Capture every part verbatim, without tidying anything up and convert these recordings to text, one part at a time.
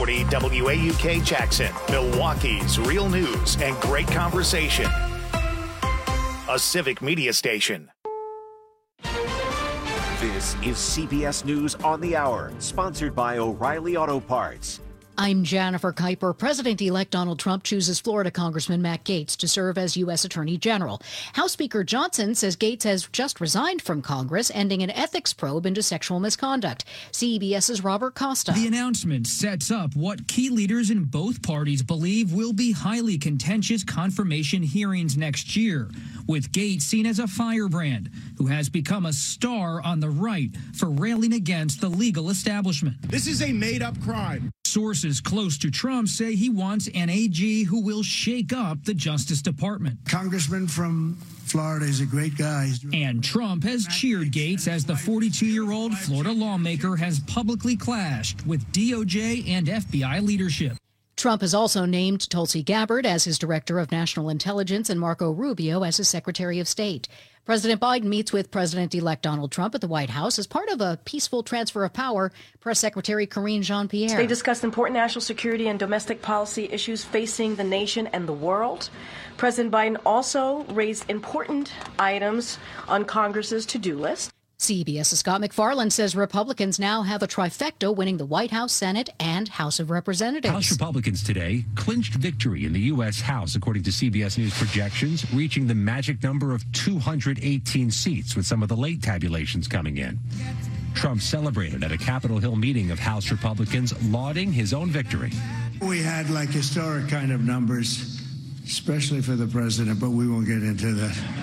forty W A U K Jackson, Milwaukee's real news and great conversation. A civic media station. This is C B S News on the Hour, sponsored by O'Reilly Auto Parts. I'm Jennifer Kuiper. President-elect Donald Trump chooses Florida Congressman Matt Gaetz to serve as U S Attorney General. House Speaker Johnson says Gaetz has just resigned from Congress, ending an ethics probe into sexual misconduct. CBS's Robert Costa. The announcement sets up what key leaders in both parties believe will be highly contentious confirmation hearings next year, with Gaetz seen as a firebrand who has become a star on the right for railing against the legal establishment. This is a made-up crime. Sources close to Trump say he wants an A G who will shake up the Justice Department. Congressman from Florida is a great guy. And Trump has cheered Gaetz as the forty-two-year-old Florida lawmaker has publicly clashed with D O J and F B I leadership. Trump has also named Tulsi Gabbard as his Director of National Intelligence and Marco Rubio as his Secretary of State. President Biden meets with President-elect Donald Trump at the White House as part of a peaceful transfer of power. Press Secretary Karine Jean-Pierre. They discussed important national security and domestic policy issues facing the nation and the world. President Biden also raised important items on Congress's to-do list. CBS's Scott MacFarlane says Republicans now have a trifecta winning the White House, Senate, and House of Representatives. House Republicans today clinched victory in the U S. House, according to C B S News projections, reaching the magic number of two hundred eighteen seats, with some of the late tabulations coming in. Trump celebrated at a Capitol Hill meeting of House Republicans, lauding his own victory. We had like historic kind of numbers, especially for the president, but we won't get into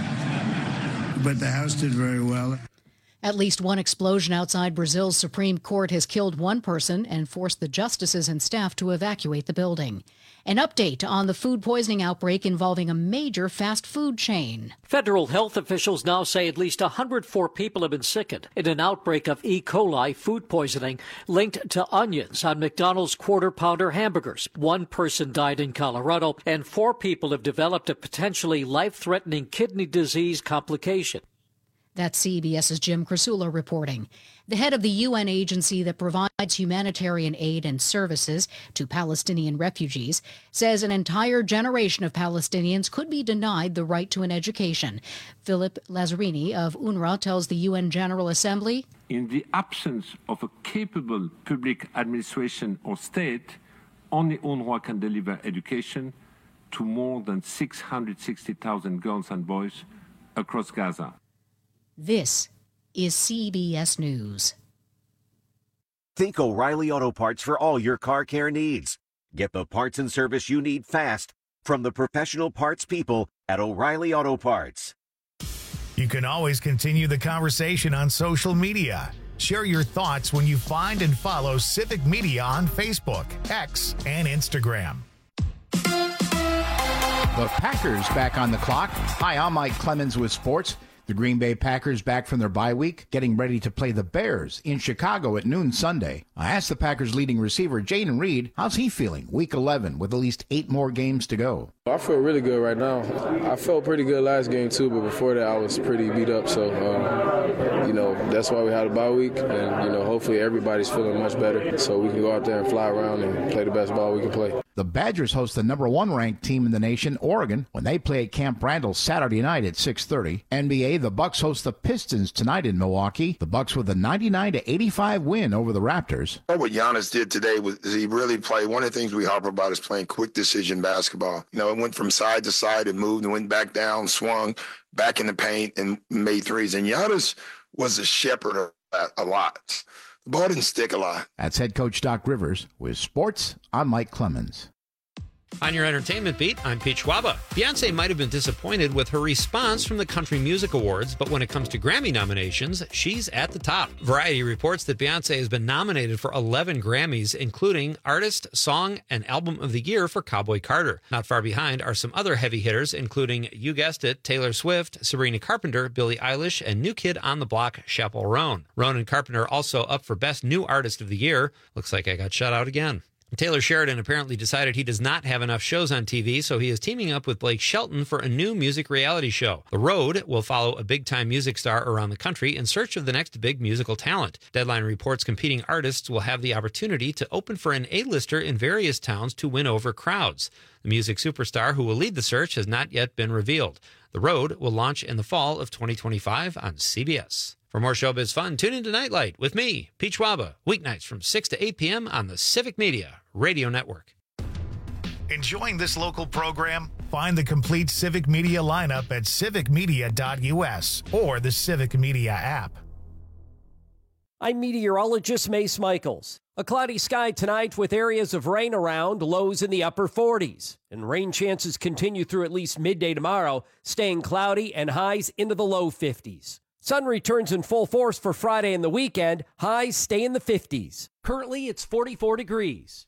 that. But the House did very well. At least one explosion outside Brazil's Supreme Court has killed one person and forced the justices and staff to evacuate the building. An update on the food poisoning outbreak involving a major fast food chain. Federal health officials now say at least one hundred four people have been sickened in an outbreak of E. coli food poisoning linked to onions on McDonald's Quarter Pounder hamburgers. One person died in Colorado, and four people have developed a potentially life-threatening kidney disease complication. That's CBS's Jim Krasula reporting. The head of the U N agency that provides humanitarian aid and services to Palestinian refugees says an entire generation of Palestinians could be denied the right to an education. Philip Lazzarini of UNRWA tells the U N General Assembly, in the absence of a capable public administration or state, only UNRWA can deliver education to more than six hundred sixty thousand girls and boys across Gaza. This is C B S News. Think O'Reilly Auto Parts for all your car care needs. Get the parts and service you need fast from the professional parts people at O'Reilly Auto Parts. You can always continue the conversation on social media. Share your thoughts when you find and follow Civic Media on Facebook, X, and Instagram. The Packers back on the clock. Hi, I'm Mike Clemens with sports. The Green Bay Packers back from their bye week, getting ready to play the Bears in Chicago at noon Sunday. I asked the Packers' leading receiver, Jayden Reed, how's he feeling week eleven with at least eight more games to go? I feel really good right now. I felt pretty good last game too, but before that I was pretty beat up. So, um, you know, that's why we had a bye week, and, you know, hopefully everybody's feeling much better so we can go out there and fly around and play the best ball we can play. The Badgers host the number one ranked team in the nation, Oregon, when they play at Camp Randall Saturday night at six thirty. N B A, the Bucks host the Pistons tonight in Milwaukee. The Bucks with a ninety-nine to eighty-five win over the Raptors. What Giannis did today was he really played. One of the things we harp about is playing quick decision basketball. You know, it went from side to side and moved and went back down, swung back in the paint and made threes. And Giannis was a shepherd of that a lot. The ball didn't stick a lot. That's head coach Doc Rivers. With sports, I'm Mike Clemens. On your entertainment beat, I'm Pete Schwaba. Beyonce might have been disappointed with her response from the Country Music Awards, but when it comes to Grammy nominations, she's at the top. Variety reports that Beyonce has been nominated for eleven Grammys, including Artist, Song, and Album of the Year for Cowboy Carter. Not far behind are some other heavy hitters, including, you guessed it, Taylor Swift, Sabrina Carpenter, Billie Eilish, and New Kid on the Block, Chappell Roan. Roan and Carpenter also up for Best New Artist of the Year. Looks like I got shut out again. Taylor Sheridan apparently decided he does not have enough shows on T V, so he is teaming up with Blake Shelton for a new music reality show. The Road will follow a big-time music star around the country in search of the next big musical talent. Deadline reports competing artists will have the opportunity to open for an A-lister in various towns to win over crowds. The music superstar who will lead the search has not yet been revealed. The Road will launch in the fall of twenty twenty-five on C B S. For more showbiz fun, tune into Nightlight with me, Pete Schwaba, weeknights from six to eight p.m. on the Civic Media Radio Network. Enjoying this local program? Find the complete Civic Media lineup at civic media dot u s or the Civic Media app. I'm meteorologist Mace Michaels. A cloudy sky tonight with areas of rain around, lows in the upper forties. And rain chances continue through at least midday tomorrow, staying cloudy and highs into the low fifties. Sun returns in full force for Friday and the weekend. Highs stay in the fifties. Currently, it's forty-four degrees.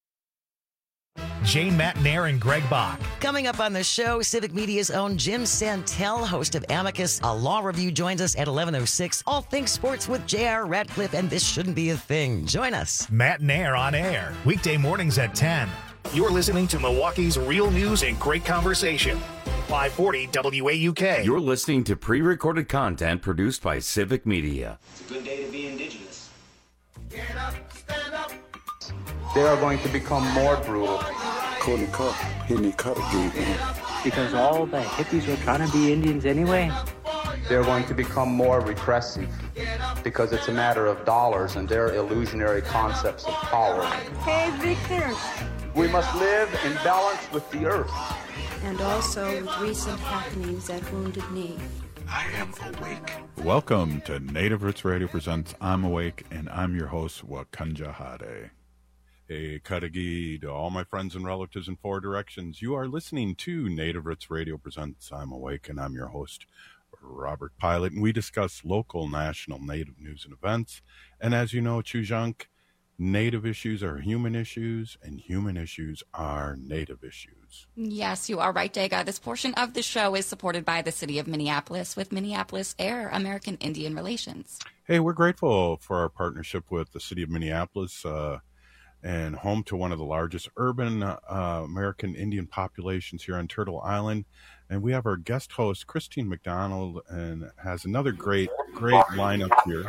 Jane Matnair and Greg Bach. Coming up on the show, Civic Media's own Jim Santel, host of Amicus, a law review, joins us at eleven oh six. All things sports with J R. Radcliffe, and This Shouldn't Be a Thing. Join us. Matnair on air, weekday mornings at ten. You're listening to Milwaukee's real news and great conversation. five forty W A U K. You're listening to pre-recorded content produced by Civic Media. It's a good day to be indigenous. Get up, stand up. They are going to become more brutal. Couldn't cut, hitting the cut again. Because all the hippies were trying to be Indians anyway. They're going to become more repressive because it's a matter of dollars and their illusionary concepts of power. Hey, Victor. We must live in balance with the earth. And also with recent happenings at Wounded Knee. I am awake. Welcome to Native Roots Radio presents I'm Awake, and I'm your host, Wakanja Hade. Hey, Kadagi, to all my friends and relatives in four directions, you are listening to Native Roots Radio presents I'm Awake, and I'm your host, Robert Pilot, and we discuss local, national, Native news and events. And as you know, Chujunk, Native issues are human issues, and human issues are Native issues. Yes, you are right, Dega. This portion of the show is supported by the city of Minneapolis with Minneapolis Air, American Indian Relations. Hey, we're grateful for our partnership with the city of Minneapolis, uh, and home to one of the largest urban uh, American Indian populations here on Turtle Island. And we have our guest host, Christine McDonald, and has another great, great lineup here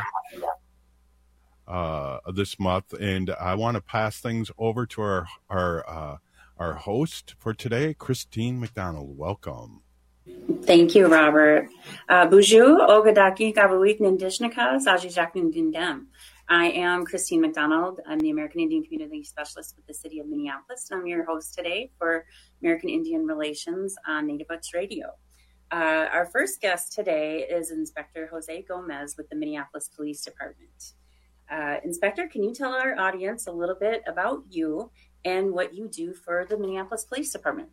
uh, this month. And I want to pass things over to our our uh, our host for today, Christine McDonald. Welcome. Thank you, Robert. Uh, Bonjour, Ogadaki Gabawik Nindishnika, Sajijak Nindindem. I am Christine McDonald. I'm the American Indian Community Specialist with the City of Minneapolis, and I'm your host today for American Indian Relations on Native Roots Radio. Uh, our first guest today is Inspector Jose Gomez with the Minneapolis Police Department. Uh, Inspector, can you tell our audience a little bit about you and what you do for the Minneapolis Police Department?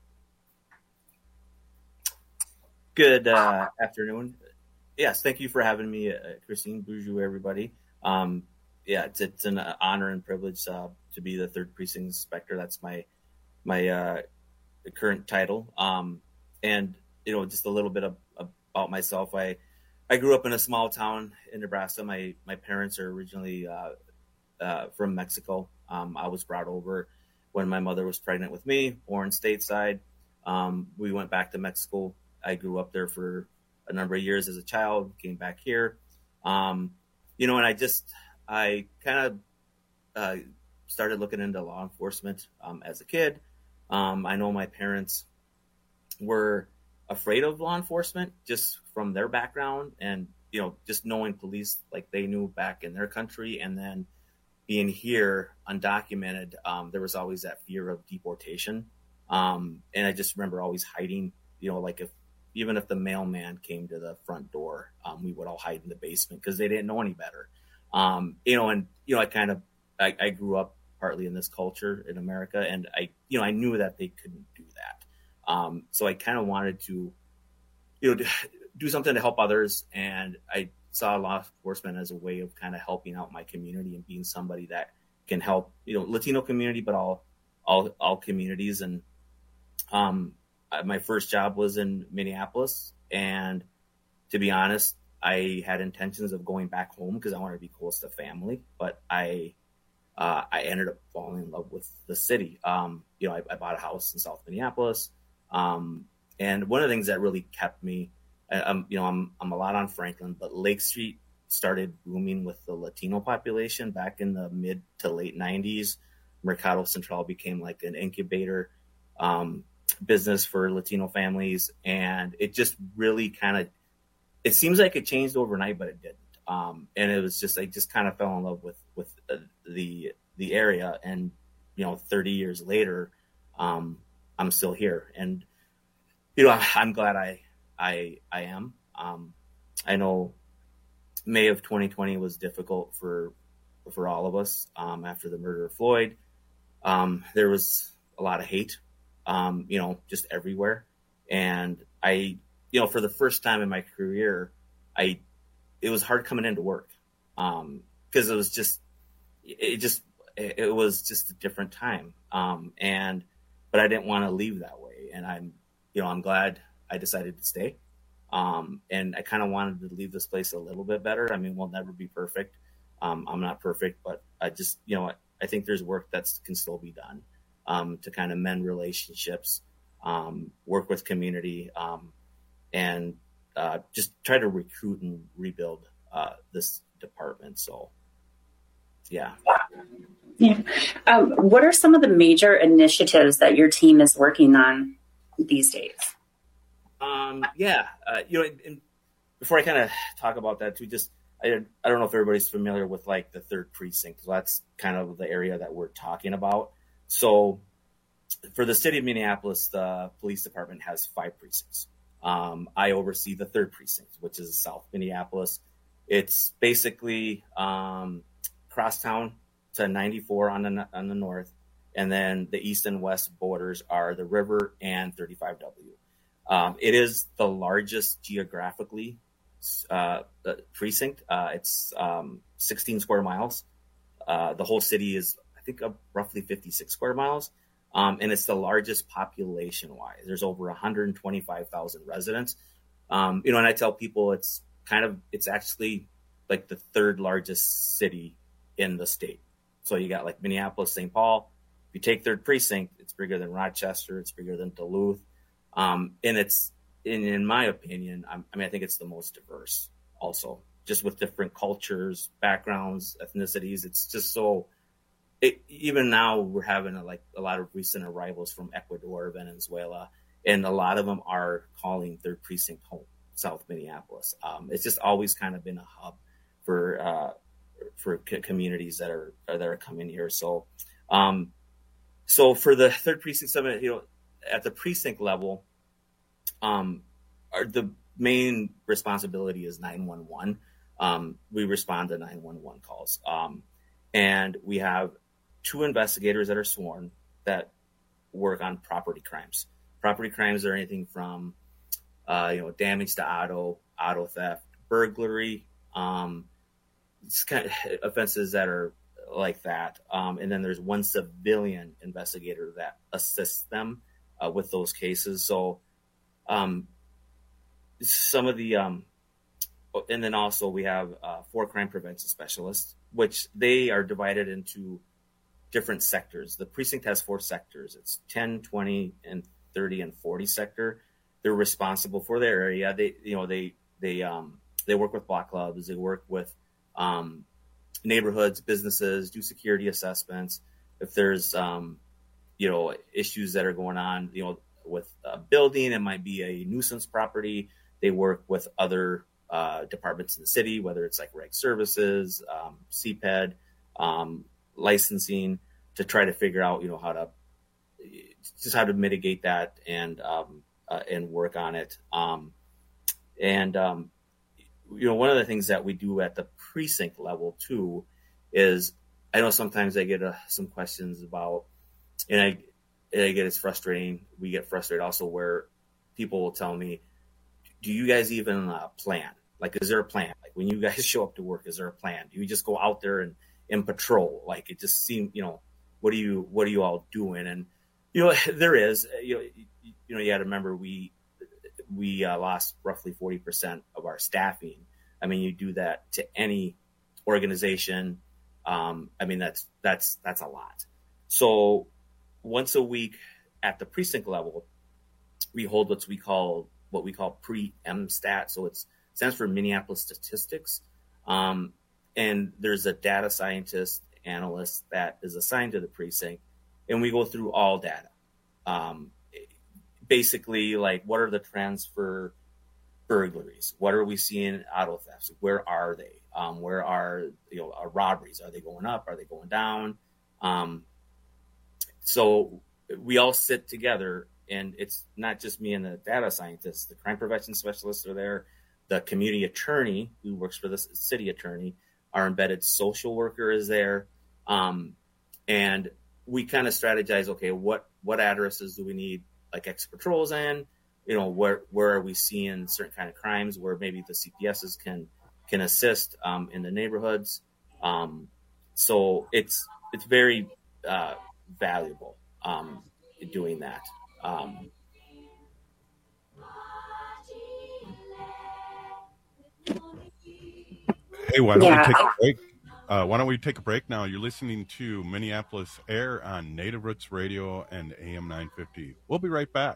Good uh, afternoon. Yes, thank you for having me, uh, Christine. Bonjour, everybody. Um, yeah, it's, it's an honor and privilege uh, to be the third precinct inspector. That's my my uh, current title. Um, and you know, just a little bit of, about myself. I I grew up in a small town in Nebraska. My my parents are originally uh, uh, from Mexico. Um, I was brought over when my mother was pregnant with me, born stateside. Um, we went back to Mexico. I grew up there for a number of years as a child. Came back here. Um, You know, and I just, I kind of uh, started looking into law enforcement um, as a kid. Um, I know my parents were afraid of law enforcement just from their background and, you know, just knowing police like they knew back in their country, and then being here undocumented, um, there was always that fear of deportation. Um, and I just remember always hiding, you know, like if, even if the mailman came to the front door, um, we would all hide in the basement because they didn't know any better. Um, you know, and, you know, I kind of, I, I grew up partly in this culture in America, and I, you know, I knew that they couldn't do that. Um, so I kind of wanted to, you know, do, do something to help others. And I saw law enforcement as a way of kind of helping out my community and being somebody that can help, you know, Latino community, but all, all, all communities. And, um, my first job was in Minneapolis, and to be honest, I had intentions of going back home because I wanted to be close to family. But I uh, I ended up falling in love with the city. Um, you know, I, I bought a house in South Minneapolis. Um, and one of the things that really kept me, I, I'm, you know, I'm, I'm a lot on Franklin, but Lake Street started booming with the Latino population back in the mid to late nineties. Mercado Central became like an incubator um, business for Latino families. And it just really kind of, it seems like it changed overnight, but it didn't. Um, and it was just, I just kind of fell in love with, with uh, the, the area. And, you know, thirty years later, um, I'm still here. And, you know, I'm glad I, I, I am. Um, I know May of twenty twenty was difficult for, for all of us. Um, after the murder of Floyd, um, there was a lot of hate, um, you know, just everywhere. And I, you know, for the first time in my career, I, it was hard coming into work. Um, cause it was just, it just, it was just a different time. Um, and, but I didn't want to leave that way. And I'm, you know, I'm glad I decided to stay. Um, and I kind of wanted to leave this place a little bit better. I mean, we'll never be perfect. Um, I'm not perfect, but I just, you know, I, I think there's work that can still be done, um, to kind of mend relationships, um, work with community, um, and, uh, just try to recruit and rebuild, uh, this department. So, yeah. Yeah. Um, what are some of the major initiatives that your team is working on these days? Um, yeah, uh, you know, and before I kind of talk about that too, just, I, I don't know if everybody's familiar with like the third precinct. So that's kind of the area that we're talking about. So for the city of Minneapolis, the police department has five precincts. Um, I oversee the third precinct, which is South Minneapolis. It's basically, um, crosstown to ninety-four on the, on the north. And then the east and west borders are the river and thirty-five W. Um, it is the largest geographically uh, precinct. Uh, it's um, sixteen square miles. Uh, the whole city is, I think, uh, roughly fifty-six square miles. Um, and it's the largest population-wise. There's over one hundred twenty-five thousand residents. Um, you know, and I tell people it's kind of, it's actually like the third largest city in the state. So you got like Minneapolis, Saint Paul. If you take third precinct, it's bigger than Rochester. It's bigger than Duluth. Um, and it's, in, in my opinion, I'm, I mean, I think it's the most diverse also, just with different cultures, backgrounds, ethnicities. It's just so, it, even now we're having a, like a lot of recent arrivals from Ecuador, Venezuela, and a lot of them are calling third precinct home, South Minneapolis. Um, it's just always kind of been a hub for, uh, for communities that are, that are coming here. So, um, so for the third precinct summit, you know, at the precinct level, um, our, the main responsibility is nine one one. Um, we respond to nine one one calls. Um, and we have two investigators that are sworn that work on property crimes. Property crimes are anything from, uh, you know, damage to auto, auto theft, burglary, um, it's kind of offenses that are like that. Um, and then there's one civilian investigator that assists them uh, with those cases. So um, some of the, um, and then also we have uh, four crime prevention specialists, which they are divided into different sectors. The precinct has four sectors. It's ten, twenty, and thirty and forty sector. They're responsible for their area. They, you know, they, they, um, they work with block clubs. They work with um, neighborhoods, businesses, do security assessments. If there's, um, you know, issues that are going on, you know, with a building, it might be a nuisance property. They work with other uh, departments in the city, whether it's like reg services, um, C P E D, um, licensing, to try to figure out, you know, how to just how to mitigate that and um, uh, and work on it. Um, and um, you know, one of the things that we do at the precinct level too is, I know sometimes I get uh, some questions about, and I, and I get it's frustrating. We get frustrated also where people will tell me, do you guys even uh, plan? Like, is there a plan? Like when you guys show up to work, is there a plan? Do you just go out there and, and patrol? Like it just seems, you know, what are you, what are you all doing? And, you know, there is, you know, you, you know, you got to remember we, we uh, lost roughly forty percent of our staffing. I mean, you do that to any organization, Um, I mean, that's that's that's a lot. So once a week at the precinct level, we hold what we call what we call pre-M stat. So it stands for Minneapolis Statistics. Um, and there's a data scientist analyst that is assigned to the precinct, and we go through all data. Um, basically, like, what are the trends for burglaries? What are we seeing auto thefts? Where are they? Um, where are, you know, our robberies? Are they going up? Are they going down? Um, so we all sit together, and it's not just me and the data scientists. The crime prevention specialists are there. The community attorney who works for the city attorney, our embedded social worker is there. Um, and we kind of strategize, okay, what, what addresses do we need like extra patrols in? You know, where, where are we seeing certain kind of crimes where maybe the C P Ss can, can assist, um, in the neighborhoods. Um, so it's, it's very, uh, valuable, um, in doing that. Um, Hey, why don't Yeah. we take a break? Uh, why don't we take a break now? You're listening to Minneapolis Air on Native Roots Radio and A M nine fifty. We'll be right back.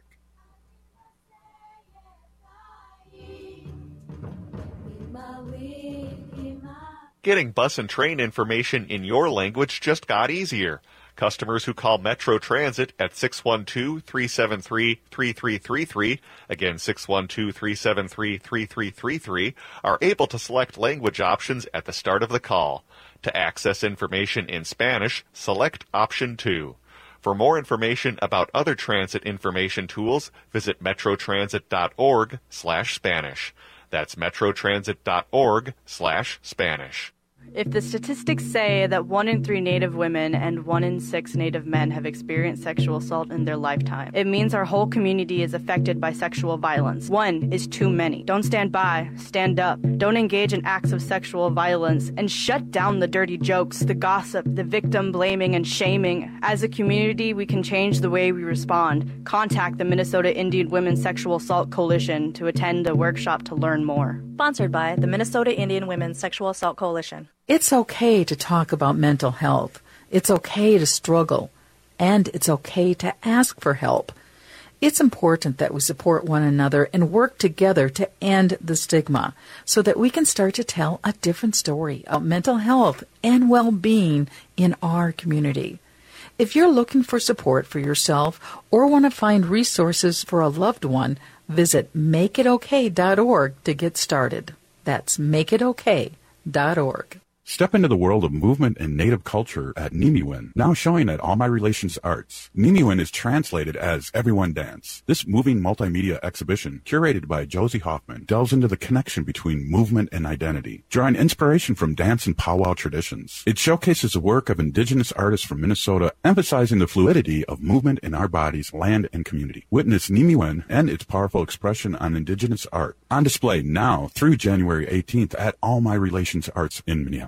Getting bus and train information in your language just got easier. Customers who call Metro Transit at six one two, three seven three, three three three three, again six one two, three seven three, three three three three, are able to select language options at the start of the call. To access information in Spanish, select option two. For more information about other transit information tools, visit metrotransit.org slash Spanish. That's metrotransit.org slash Spanish. If the statistics say that one in three Native women and one in six Native men have experienced sexual assault in their lifetime, it means our whole community is affected by sexual violence. One is too many. Don't stand by. Stand up. Don't engage in acts of sexual violence, and shut down the dirty jokes, the gossip, the victim blaming and shaming. As a community, we can change the way we respond. Contact the Minnesota Indian Women's Sexual Assault Coalition to attend a workshop to learn more. Sponsored by the Minnesota Indian Women's Sexual Assault Coalition. It's okay to talk about mental health. It's okay to struggle. And it's okay to ask for help. It's important that we support one another and work together to end the stigma so that we can start to tell a different story of mental health and well-being in our community. If you're looking for support for yourself or want to find resources for a loved one, visit make it okay dot org to get started. That's make it okay dot org. Step into the world of movement and native culture at Nimiwin, now showing at All My Relations Arts. Nimiwin is translated as Everyone Dance. This moving multimedia exhibition, curated by Josie Hoffman, delves into the connection between movement and identity, drawing inspiration from dance and powwow traditions. It showcases the work of indigenous artists from Minnesota, emphasizing the fluidity of movement in our bodies, land, and community. Witness Nimiwin and its powerful expression on indigenous art, on display now through January eighteenth at All My Relations Arts in Minneapolis.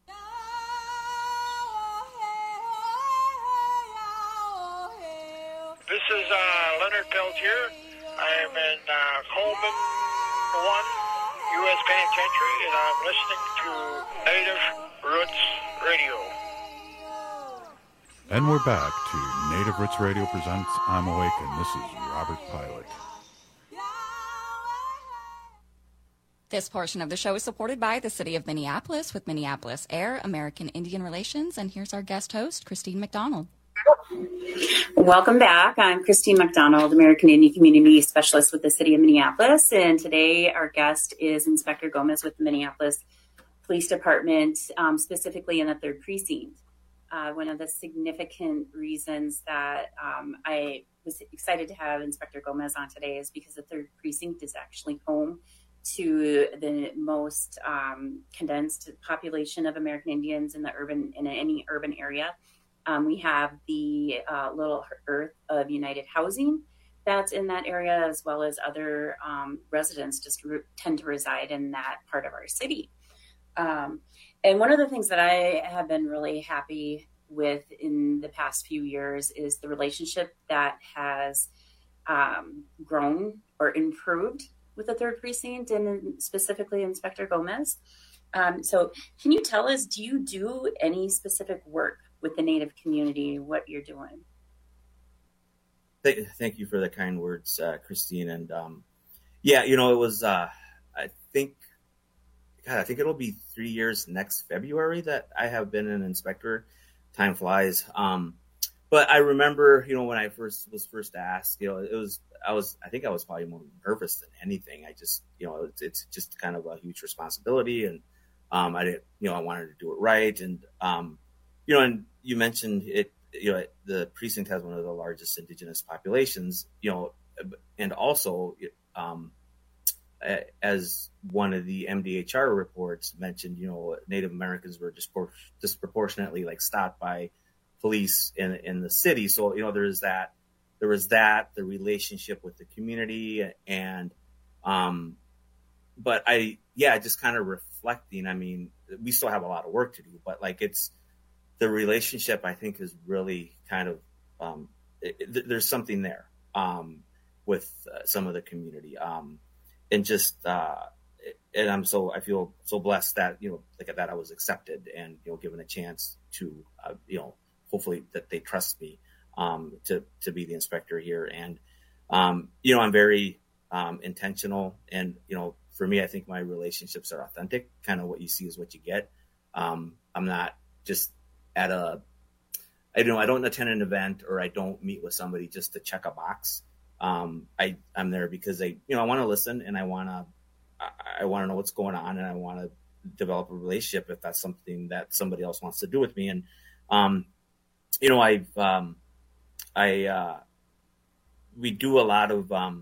This is uh, Leonard Peltier. I'm in uh, Coleman one U S Penitentiary, and I'm listening to Native Roots Radio. And we're back to Native Roots Radio presents I'm Awake, and this is Robert Pilot. This portion of the show is supported by the City of Minneapolis with Minneapolis Air, American Indian Relations, and here's our guest host, Christine McDonald. Welcome back. I'm Christine McDonald, American Indian Community Specialist with the City of Minneapolis, and today our guest is Inspector Gomez with the Minneapolis Police Department, um, specifically in the third precinct. Uh, one of the significant reasons that um, I was excited to have Inspector Gomez on today is because the third precinct is actually home to the most um, condensed population of American Indians in the urban in any urban area. Um, we have the uh, Little Earth of United Housing that's in that area, as well as other um, residents just re- tend to reside in that part of our city. Um, and one of the things that I have been really happy with in the past few years is the relationship that has um, grown or improved with the third precinct and specifically Inspector Gomez. Um, so can you tell us, do you do any specific work with the Native community, what you're doing? Thank, thank you for the kind words, uh, Christine. And um, yeah, you know, it was, uh, I think, God, I think it'll be three years next February that I have been an inspector. Time flies. Um, but I remember, you know, when I first was first asked, you know, it was, I was, I think I was probably more nervous than anything. I just, you know, it's, it's just kind of a huge responsibility. And um, I didn't, you know, I wanted to do it right. And, um, you know, and you mentioned it, you know, the precinct has one of the largest Indigenous populations, you know, and also, um, as one of the M D H R reports mentioned, you know, Native Americans were dispor- disproportionately like stopped by police in in the city. So, you know, there's that, there was that, the relationship with the community and, um, but I, yeah, just kind of reflecting, I mean, we still have a lot of work to do, but like it's, the relationship I think is really kind of, um, it, it, there's something there, um, with uh, some of the community, um, and just, uh, and I'm so, I feel so blessed that, you know, like that I was accepted and, you know, given a chance to, uh, you know, hopefully that they trust me, um, to, to be the inspector here. And, um, you know, I'm very, um, intentional and, you know, for me, I think my relationships are authentic. Kind of what you see is what you get. Um, I'm not just at a, I don't, I don't attend an event or I don't meet with somebody just to check a box. Um, I, I'm there because I, you know, I want to listen and I want to, I, I want to know what's going on and I want to develop a relationship if that's something that somebody else wants to do with me. And, um, you know, I've, um, I, uh, we do a lot of, um,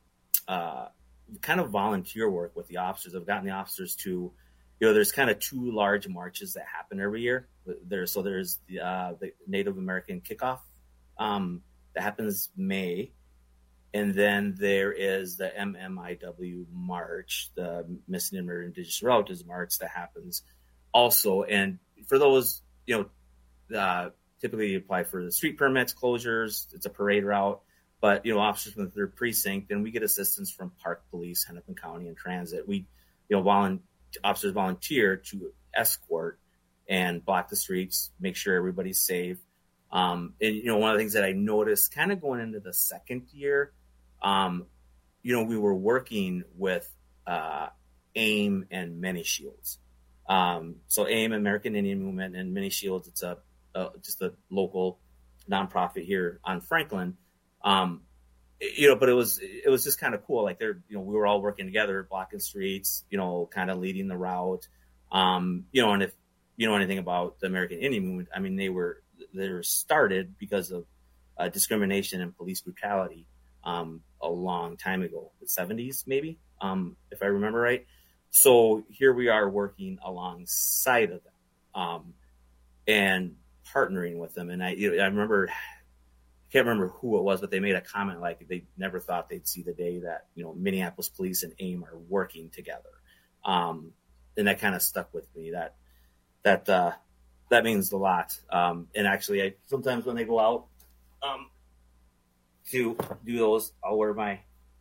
uh, kind of volunteer work with the officers. I've gotten the officers to, you know, there's kind of two large marches that happen every year. There, so there's the, uh, the Native American kickoff um, that happens May, and then there is the M M I W March, the Missing and Murdered Indigenous Relatives March that happens also. And for those, you know, uh, typically you apply for the street permits, closures. It's a parade route. But, you know, officers from the third precinct, and we get assistance from Park Police, Hennepin County, and Transit. We, you know, volun- officers volunteer to escort and block the streets, make sure everybody's safe. Um, and, you know, one of the things that I noticed kind of going into the second year, um, you know, we were working with uh, AIM and Many Shields. Um, so AIM, American Indian Movement, and Many Shields, it's a, a just a local nonprofit here on Franklin. Um, you know, but it was, it was just kind of cool. Like they're, you know, we were all working together, blocking streets, you know, kind of leading the route. Um, you know, and if you know anything about the American Indian Movement, I mean, they were, they were started because of uh, discrimination and police brutality, um, a long time ago, the seventies, maybe, um, if I remember right. So here we are working alongside of them, um, and partnering with them. And I, you know, I remember, can't remember who it was, but they made a comment like they never thought they'd see the day that, you know, Minneapolis police and AIM are working together. Um, and that kind of stuck with me. That, that, uh, that means a lot. Um, and actually I, sometimes when they go out, um, to do those, I'll wear my,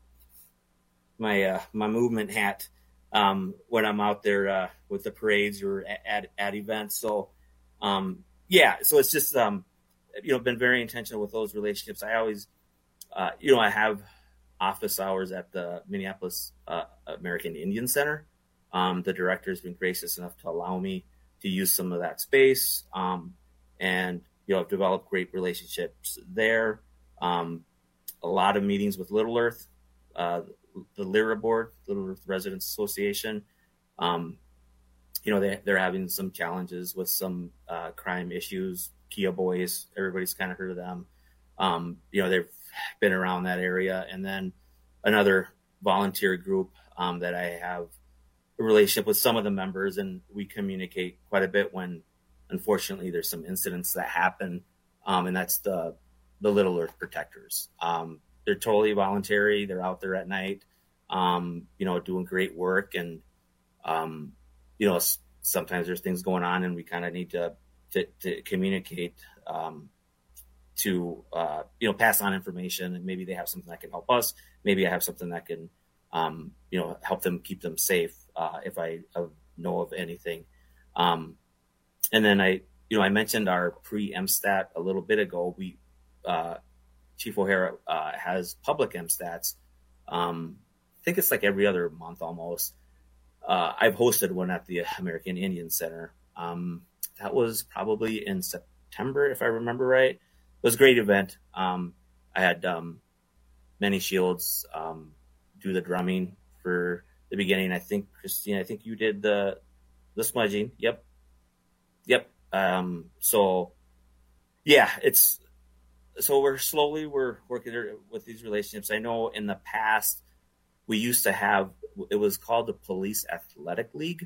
my, uh, my movement hat, um, when I'm out there, uh, with the parades or at, at, at events. So, um, yeah, so it's just, um, you know, been very intentional with those relationships. I always, uh, you know, I have office hours at the Minneapolis uh, American Indian Center. Um, the director has been gracious enough to allow me to use some of that space. Um, and, you know, I've developed great relationships there. Um, a lot of meetings with Little Earth, uh, the L I R A board, Little Earth Residents Association. Um, you know, they, they're having some challenges with some uh, crime issues. Kia Boys, everybody's kind of heard of them. Um, you know, they've been around that area. And then another volunteer group um, that I have a relationship with some of the members, and we communicate quite a bit when, unfortunately, there's some incidents that happen. Um, and that's the, the Little Earth Protectors. Um, they're totally voluntary. They're out there at night, um, you know, doing great work. And, um, you know, sometimes there's things going on and we kind of need to, To, to communicate, um, to, uh, you know, pass on information, and maybe they have something that can help us. Maybe I have something that can, um, you know, help them, keep them safe. Uh, if I uh, know of anything. Um, and then I, you know, I mentioned our pre-M STAT a little bit ago. We, uh, Chief O'Hara uh, has public M STATs. Um, I think it's like every other month almost. Uh, I've hosted one at the American Indian Center. Um, that was probably in September, if I remember right. It was a great event. Um, I had um, Manny Shields um, do the drumming for the beginning. I think, Christine, I think you did the the smudging. Yep. Yep. Um, so, yeah, it's so we're slowly we're working with these relationships. I know in the past we used to have, it was called the Police Athletic League.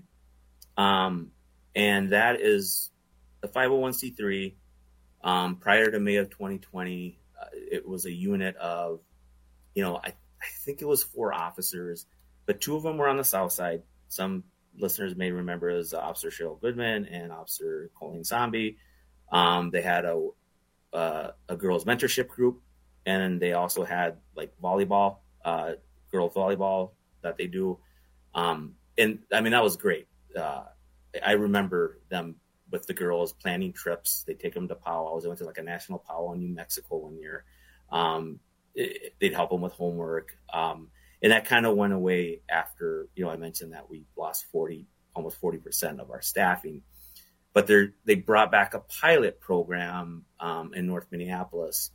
Um, and that is a five oh one c three. Um, prior to May of twenty twenty, uh, it was a unit of, you know, I, I think it was four officers, but two of them were on the south side. Some listeners may remember as Officer Cheryl Goodman and Officer Colleen Zombie. Um, they had a, uh, a girls mentorship group, and they also had like volleyball, uh, girls volleyball that they do. Um, and I mean, that was great. Uh, I remember them with the girls planning trips. They take them to powwows. They went to like a national powwow in New Mexico one year. Um, it, they'd help them with homework. Um, and that kind of went away after, you know, I mentioned that we lost forty, almost forty percent of our staffing, but they they brought back a pilot program um, in North Minneapolis.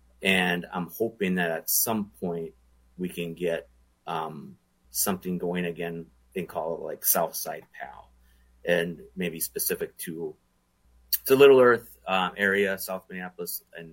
And I'm hoping that at some point we can get um, something going again and call it like Southside PAL, and maybe specific to to Little Earth uh, area, South Minneapolis, and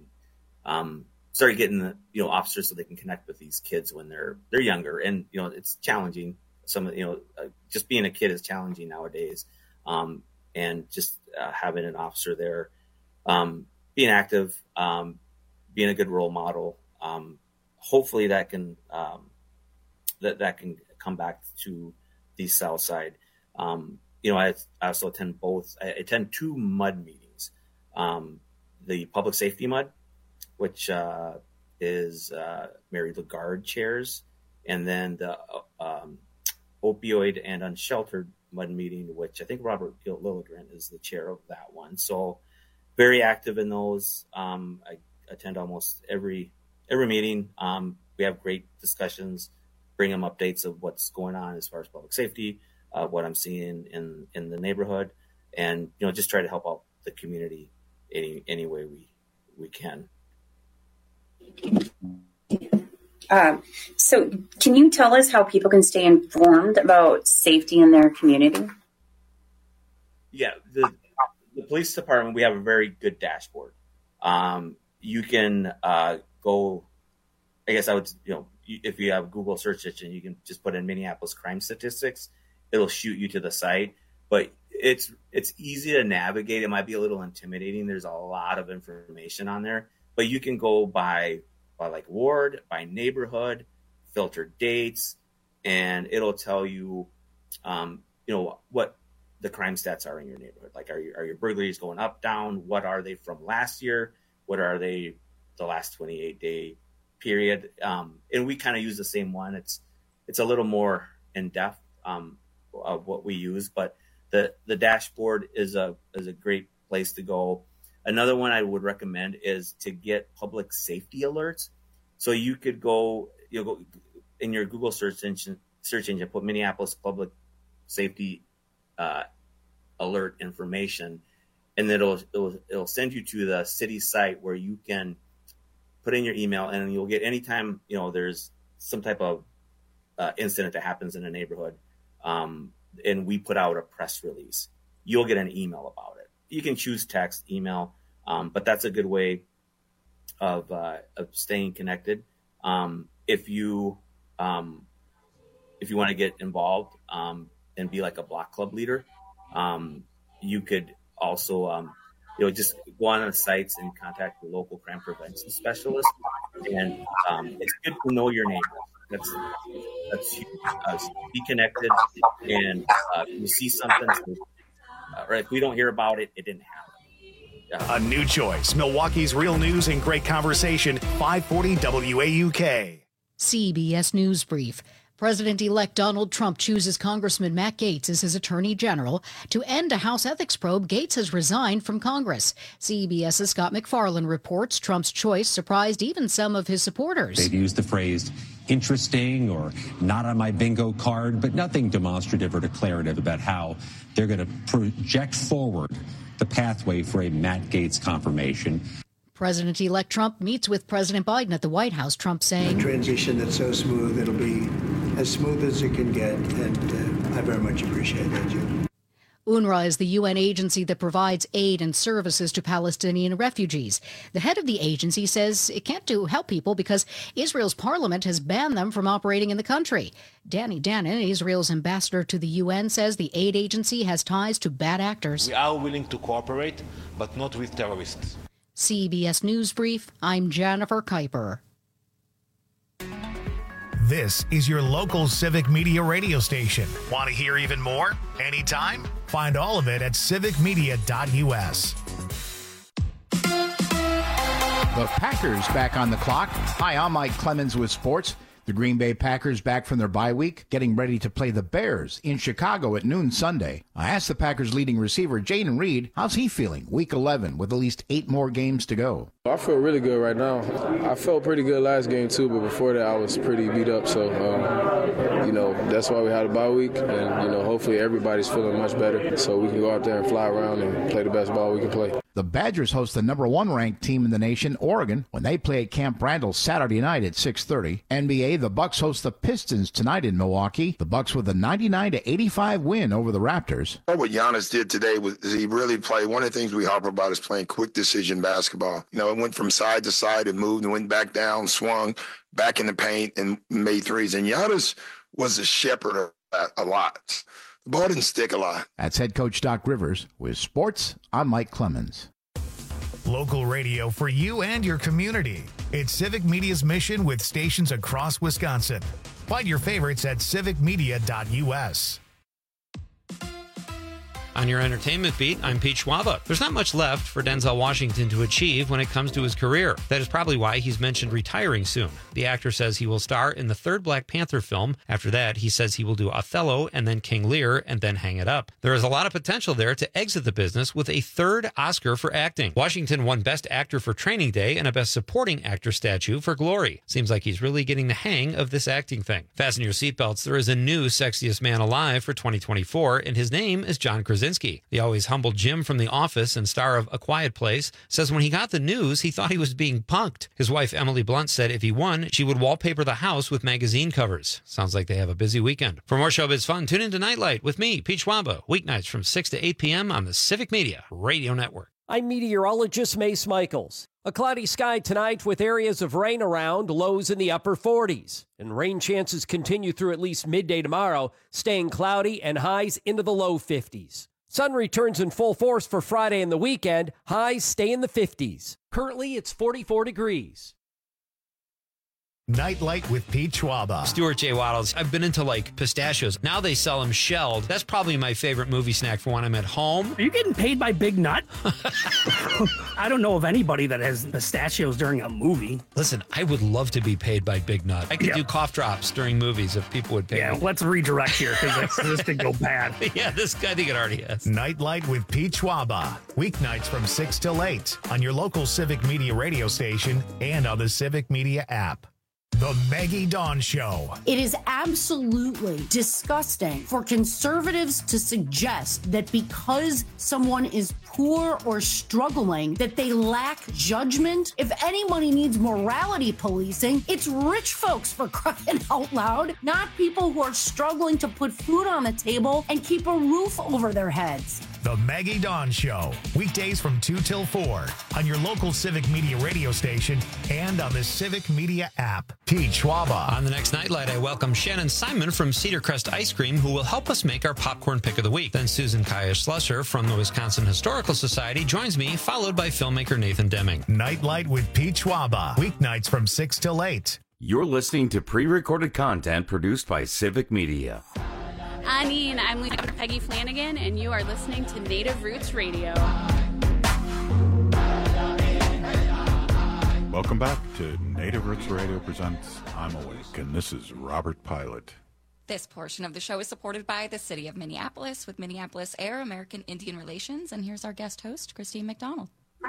um, start getting the you know officers so they can connect with these kids when they're they're younger. And you know it's challenging. Some you know uh, just being a kid is challenging nowadays, um, and just uh, having an officer there, um, being active, um, being a good role model. Um, hopefully that can um, that that can come back to the South Side. Um, you know, I, I also attend both. I attend two MUD meetings. Um, the public safety MUD, which uh, is uh, Mary Lagarde chairs, and then the um, opioid and unsheltered MUD meeting, which I think Robert Lilligren is the chair of that one. So very active in those. Um, I attend almost every every meeting. Um, we have great discussions, bring them updates of what's going on as far as public safety, uh, what I'm seeing in, in the neighborhood, and you know just try to help out the community any any way we we can. Um, so can you tell us how people can stay informed about safety in their community? Yeah, the, the police department, we have a very good dashboard. Um, you can uh, go, I guess I would, you know, if you have Google search engine, you can just put in Minneapolis crime statistics. It'll shoot you to the site, but it's it's easy to navigate. It might be a little intimidating. There's a lot of information on there, but you can go by by like ward, by neighborhood, filter dates, and it'll tell you, um, you know, what the crime stats are in your neighborhood. Like, are you, are your burglaries going up, down? What are they from last year? What are they the last twenty-eight day period? Um, and we kind of use the same one. It's it's a little more in depth um, of what we use, but the the dashboard is a is a great place to go. Another one I would recommend is to get public safety alerts. So you could go, you'll go in your Google search engine, search engine, put Minneapolis public safety uh, alert information, and then it'll, it'll it'll send you to the city site where you can put in your email, and you'll get anytime you know there's some type of uh, incident that happens in a neighborhood, um, and we put out a press release. You'll get an email about it. You can choose text, email, um, but that's a good way of uh, of staying connected. Um, if you um, if you want to get involved um, and be like a block club leader, um, you could also um, you know just go on the sites and contact the local crime prevention specialist. And um, it's good to know your neighbors. That's that's huge. Uh, be connected, and uh, if you see something. Uh, or if we don't hear about it, it didn't happen. Uh, a new choice. Milwaukee's real news and great conversation. five forty W A U K. C B S News Brief. President-elect Donald Trump chooses Congressman Matt Gaetz as his attorney general. To end a House ethics probe, Gaetz has resigned from Congress. CBS's Scott McFarlane reports Trump's choice surprised even some of his supporters. They've used the phrase interesting or not on my bingo card, but nothing demonstrative or declarative about how they're going to project forward the pathway for a Matt Gaetz confirmation. President-elect Trump meets with President Biden at the White House, Trump saying, a transition that's so smooth, it'll be as smooth as it can get, and uh, I very much appreciate that, Jim. UNRWA is the U N agency that provides aid and services to Palestinian refugees. The head of the agency says it can't do help people because Israel's parliament has banned them from operating in the country. Danny Danon, Israel's ambassador to the U N, says the aid agency has ties to bad actors. We are willing to cooperate, but not with terrorists. C B S News Brief, I'm Jennifer Kuiper. This is your local Civic Media radio station. Want to hear even more? Anytime? Find all of it at civic media dot u s. The Packers back on the clock. Hi, I'm Mike Clemens with sports. The Green Bay Packers back from their bye week, getting ready to play the Bears in Chicago at noon Sunday. I asked the Packers' leading receiver, Jayden Reed, how's he feeling week eleven with at least eight more games to go? I feel really good right now. I felt pretty good last game too, but before that I was pretty beat up. So, um, you know, that's why we had a bye week, and, you know, hopefully everybody's feeling much better so we can go out there and fly around and play the best ball we can play. The Badgers host the number one ranked team in the nation, Oregon, when they play at Camp Randall Saturday night at six thirty. N B A, the Bucks host the Pistons tonight in Milwaukee. The Bucks with a ninety-nine to eighty-five win over the Raptors. What Giannis did today was he really played. One of the things we harp about is playing quick decision basketball. You know, it went from side to side and moved and went back down, swung back in the paint and made threes. And Giannis was a shepherd of that a lot. The ball didn't stick a lot. That's head coach Doc Rivers. With sports, I'm Mike Clemens. Local radio for you and your community. It's Civic Media's mission with stations across Wisconsin. Find your favorites at civic media dot u s. On your entertainment beat, I'm Pete Schwaba. There's not much left for Denzel Washington to achieve when it comes to his career. That is probably why he's mentioned retiring soon. The actor says he will star in the third Black Panther film. After that, he says he will do Othello and then King Lear and then hang it up. There is a lot of potential there to exit the business with a third Oscar for acting. Washington won Best Actor for Training Day and a Best Supporting Actor statue for Glory. Seems like he's really getting the hang of this acting thing. Fasten your seatbelts. There is a new Sexiest Man Alive for twenty twenty-four, and his name is John Krasinski. The always humble Jim from The Office and star of A Quiet Place says when he got the news, he thought he was being punked. His wife, Emily Blunt, said if he won, she would wallpaper the house with magazine covers. Sounds like they have a busy weekend. For more showbiz fun, tune into Nightlight with me, Pete Schwaba, weeknights from six to eight p.m. on the Civic Media Radio Network. I'm meteorologist Mace Michaels. A cloudy sky tonight with areas of rain around, lows in the upper forties. And rain chances continue through at least midday tomorrow, staying cloudy and highs into the low fifties. Sun returns in full force for Friday and the weekend. Highs stay in the fifties. Currently, it's forty-four degrees. Nightlight with Pete Schwaba. Stuart J. Waddles. I've been into like pistachios. Now they sell them shelled. That's probably my favorite movie snack for when I'm at home. Are you getting paid by Big Nut? I don't know of anybody that has pistachios during a movie. Listen, I would love to be paid by Big Nut. I could yeah. do cough drops during movies if people would pay yeah, me. Yeah, let's redirect here because this could go bad. Yeah, this I think it already has. Nightlight with Pete Schwaba. Weeknights from six till eight on your local Civic Media radio station and on the Civic Media app. The Maggie Dawn Show. It is absolutely disgusting for conservatives to suggest that because someone is poor or struggling, that they lack judgment. If anybody needs morality policing, it's rich folks, for crying out loud, not people who are struggling to put food on the table and keep a roof over their heads. The Maggie Dawn Show, weekdays from two till four on your local Civic Media radio station and on the Civic Media app. Pete Schwaba. On the next Nightlight, I welcome Shannon Simon from Cedar Crest Ice Cream, who will help us make our popcorn pick of the week. Then Susan Kaya-Slusser from the Wisconsin Historical Society joins me, followed by filmmaker Nathan Deming. Nightlight with Pete Schwaba, weeknights from six till eight. You're listening to pre-recorded content produced by Civic Media. Anine, I'm Lieutenant Peggy Flanagan, and you are listening to Native Roots Radio. Welcome back to Native Roots Radio presents I'm Awake, and this is Robert Pilot. This portion of the show is supported by the City of Minneapolis with Minneapolis Air, American Indian Relations. And here's our guest host, Christine McDonald.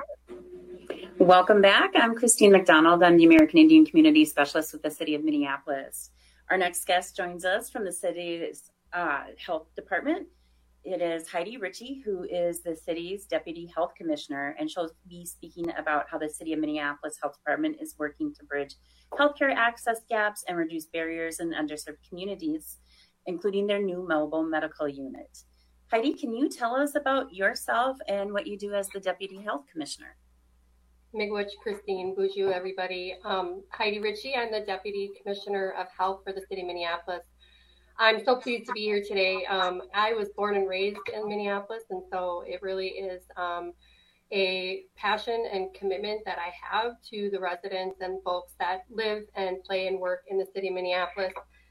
Welcome back. I'm Christine McDonald. I'm the American Indian Community Specialist with the City of Minneapolis. Our next guest joins us from the city's uh, health department. It is Heidi Ritchie, who is the city's Deputy Health Commissioner, and she'll be speaking about how the City of Minneapolis Health Department is working to bridge healthcare access gaps and reduce barriers in underserved communities, including their new mobile medical unit. Heidi, can you tell us about yourself and what you do as the Deputy Health Commissioner? Miigwech, Christine, Buju, everybody. Um, Heidi Ritchie, I'm the Deputy Commissioner of Health for the City of Minneapolis. I'm so pleased to be here today. Um, I was born and raised in Minneapolis, and so it really is um, a passion and commitment that I have to the residents and folks that live and play and work in the City of Minneapolis.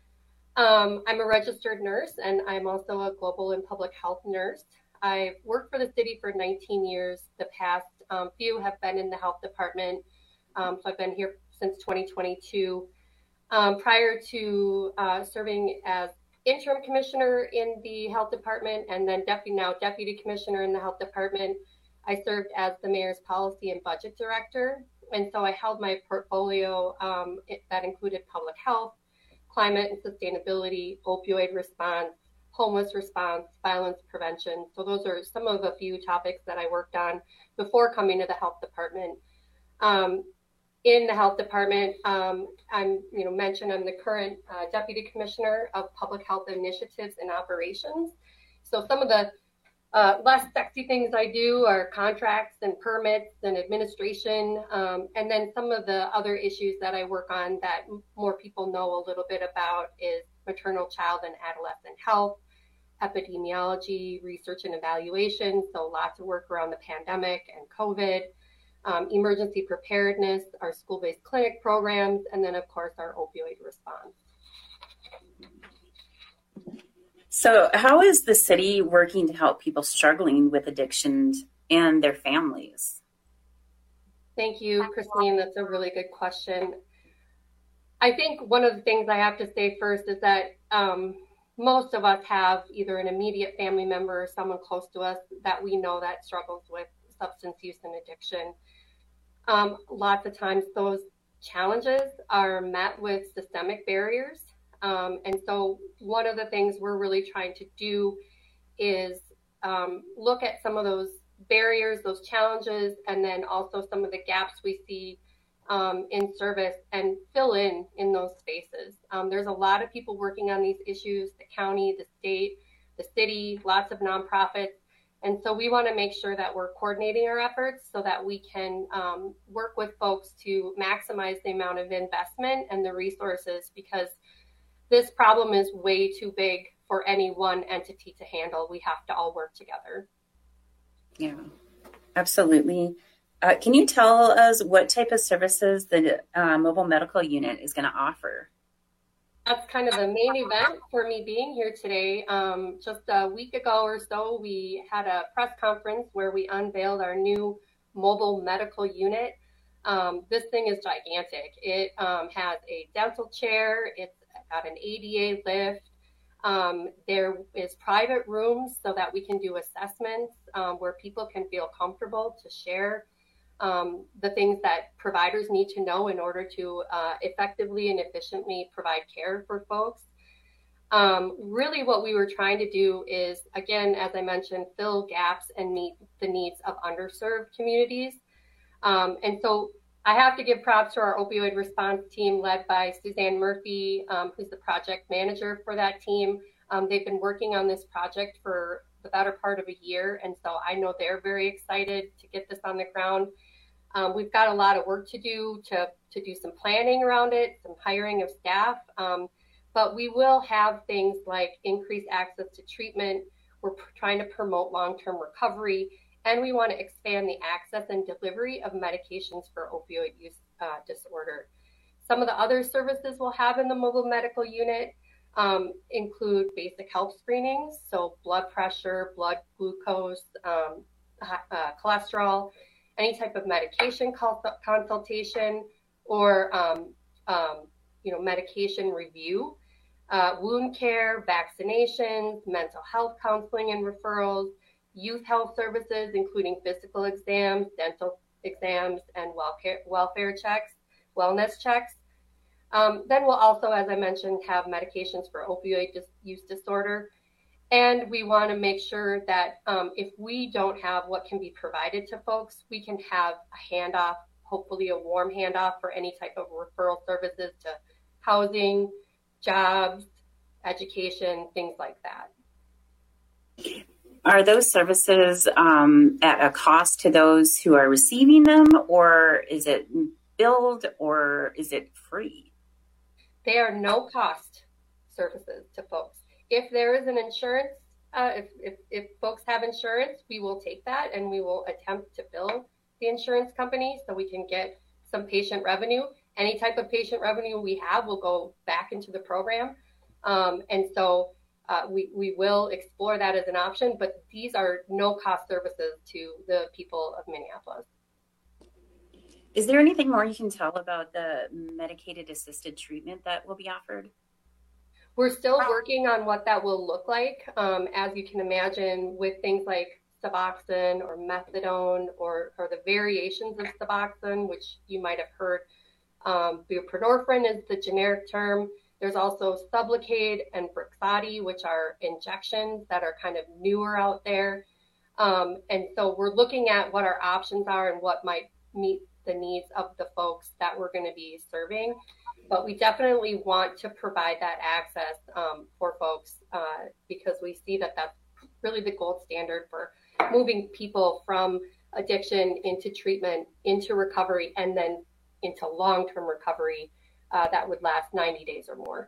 Um, I'm a registered nurse, and I'm also a global and public health nurse. I've worked for the city for nineteen years. The past um, few have been in the health department, um, so I've been here since twenty twenty-two. Um, prior to uh, serving as interim commissioner in the health department and then deputy now deputy commissioner in the health department, I served as the mayor's policy and budget director. And so I held my portfolio um, it, that included public health, climate and sustainability, opioid response, homeless response, violence prevention. So those are some of a few topics that I worked on before coming to the health department. Um, In the health department, um, I'm, you know, mentioned I'm the current uh, deputy commissioner of public health initiatives and operations. So some of the uh, less sexy things I do are contracts and permits and administration. Um, and then some of the other issues that I work on that more people know a little bit about is maternal, child, and adolescent health, epidemiology, research and evaluation. So lots of work around the pandemic and COVID. Um, emergency preparedness, our school-based clinic programs, and then, of course, our opioid response. So how is the city working to help people struggling with addiction and their families? Thank you, Christine. That's a really good question. I think one of the things I have to say first is that um, most of us have either an immediate family member or someone close to us that we know that struggles with substance use and addiction. Um, lots of times those challenges are met with systemic barriers. Um, and so one of the things we're really trying to do is um, look at some of those barriers, those challenges, and then also some of the gaps we see um, in service and fill in in those spaces. Um, there's a lot of people working on these issues, the county, the state, the city, lots of nonprofits. And so we want to make sure that we're coordinating our efforts so that we can um, work with folks to maximize the amount of investment and the resources, because this problem is way too big for any one entity to handle. We have to all work together. Yeah, absolutely. Uh, can you tell us what type of services the uh, mobile medical unit is going to offer? That's kind of the main event for me being here today. Um, just a week ago or so, we had a press conference where we unveiled our new mobile medical unit. Um, this thing is gigantic. It um, has a dental chair. It's got an A D A lift. Um, there is private rooms so that we can do assessments um, where people can feel comfortable to share Um, the things that providers need to know in order to uh, effectively and efficiently provide care for folks. Um, really what we were trying to do is, again, as I mentioned, fill gaps and meet the needs of underserved communities. Um, and so I have to give props to our opioid response team led by Suzanne Murphy, um, who's the project manager for that team. Um, they've been working on this project for the better part of a year. And so I know they're very excited to get this on the ground. Um, we've got a lot of work to do to, to do some planning around it, some hiring of staff, um, but we will have things like increased access to treatment. We're p- trying to promote long-term recovery, and we want to expand the access and delivery of medications for opioid use uh, disorder. Some of the other services we'll have in the mobile medical unit um, include basic health screenings, so blood pressure, blood glucose, um, uh, cholesterol, any type of medication consultation or, um, um, you know, medication review. uh, wound care, vaccinations, mental health counseling and referrals, youth health services, including physical exams, dental exams, and welfare, welfare checks, wellness checks. Um, then we'll also, as I mentioned, have medications for opioid dis- use disorder. And we want to make sure that um, if we don't have what can be provided to folks, we can have a handoff, hopefully a warm handoff for any type of referral services to housing, jobs, education, things like that. Are those services um, at a cost to those who are receiving them, or is it billed, or is it free? They are no cost services to folks. If there is an insurance, uh, if, if, if folks have insurance, we will take that and we will attempt to bill the insurance company so we can get some patient revenue. Any type of patient revenue we have will go back into the program. Um, and so uh, we, we will explore that as an option, but these are no cost services to the people of Minneapolis. Is there anything more you can tell about the medicated assisted treatment that will be offered? We're still working on what that will look like. Um, as you can imagine, with things like Suboxone or methadone or, or the variations of Suboxone, which you might have heard, um, buprenorphine is the generic term. There's also Sublocade and Brixadi, which are injections that are kind of newer out there. Um, and so we're looking at what our options are and what might meet the needs of the folks that we're going to be serving. But we definitely want to provide that access um, for folks uh, because we see that that's really the gold standard for moving people from addiction into treatment, into recovery, and then into long-term recovery uh, that would last ninety days or more.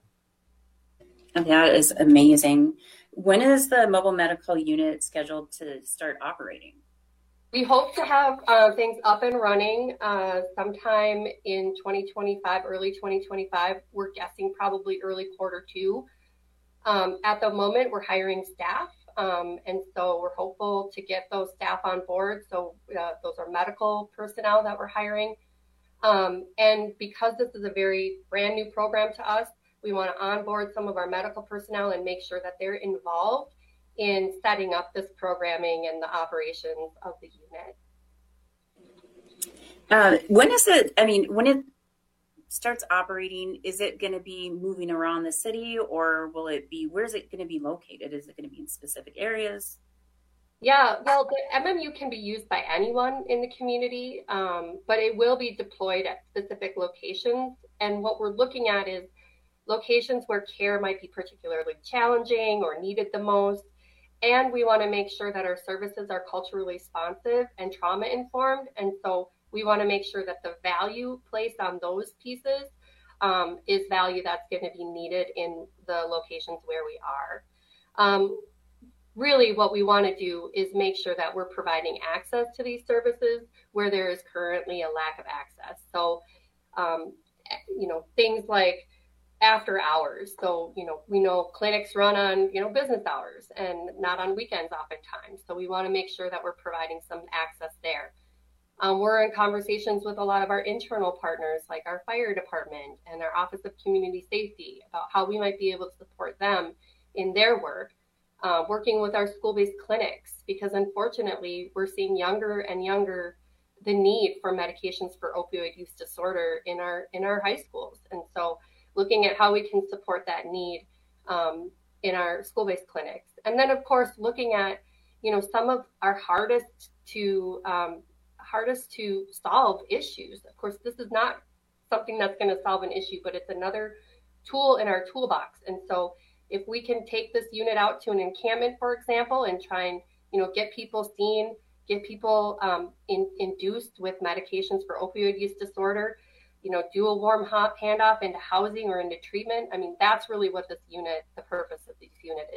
That is amazing. When is the mobile medical unit scheduled to start operating? We hope to have uh, things up and running uh, sometime in twenty twenty-five, early twenty twenty-five. We're guessing probably early quarter two. Um, at the moment, we're hiring staff, um, and so we're hopeful to get those staff on board. So uh, those are medical personnel that we're hiring. Um, and because this is a very brand new program to us, we want to onboard some of our medical personnel and make sure that they're involved in setting up this programming and the operations of the unit. Uh, when is it, I mean, when it starts operating, is it going to be moving around the city, or will it be, where is it going to be located? Is it going to be in specific areas? Yeah, well, the M M U can be used by anyone in the community, um, but it will be deployed at specific locations. And what we're looking at is locations where care might be particularly challenging or needed the most. And we want to make sure that our services are culturally responsive and trauma informed. And so we want to make sure that the value placed on those pieces um, is value that's going to be needed in the locations where we are. Um, really, what we want to do is make sure that we're providing access to these services where there is currently a lack of access. So, um, you know, things like after hours. So, you know, we know clinics run on, you know, business hours and not on weekends oftentimes. So we want to make sure that we're providing some access there. Um, we're in conversations with a lot of our internal partners, like our fire department and our Office of Community Safety, about how we might be able to support them in their work, uh, working with our school-based clinics, because unfortunately we're seeing younger and younger the need for medications for opioid use disorder in our in our high schools. And so looking at how we can support that need um, in our school-based clinics. And then, of course, looking at, you know, some of our hardest to um, hardest to solve issues. Of course, this is not something that's going to solve an issue, but it's another tool in our toolbox. And so if we can take this unit out to an encampment, for example, and try and, you know, get people seen, get people um, in, induced with medications for opioid use disorder, you know, do a warm handoff into housing or into treatment. I mean, that's really what this unit, the purpose of this unit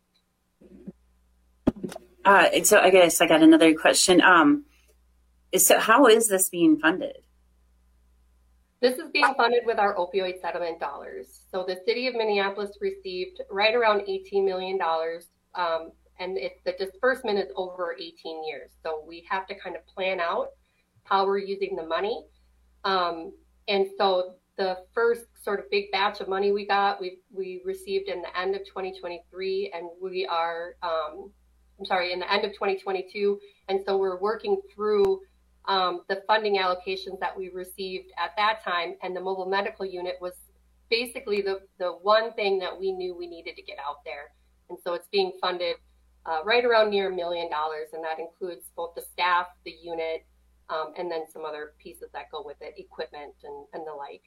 is. Uh, and so I guess I got another question. Um, so how is this being funded? This is being funded with our opioid settlement dollars. So the city of Minneapolis received right around eighteen million dollars, um, and it, the disbursement is over eighteen years. So we have to kind of plan out how we're using the money. Um, And so the first sort of big batch of money we got, we we received in the end of twenty twenty-three, and we are, um, I'm sorry, in the end of twenty twenty-two. And so we're working through um, the funding allocations that we received at that time. And the mobile medical unit was basically the, the one thing that we knew we needed to get out there. And so it's being funded uh, right around near a million dollars. And that includes both the staff, the unit, um, and then some other pieces that go with it, equipment and, and the like.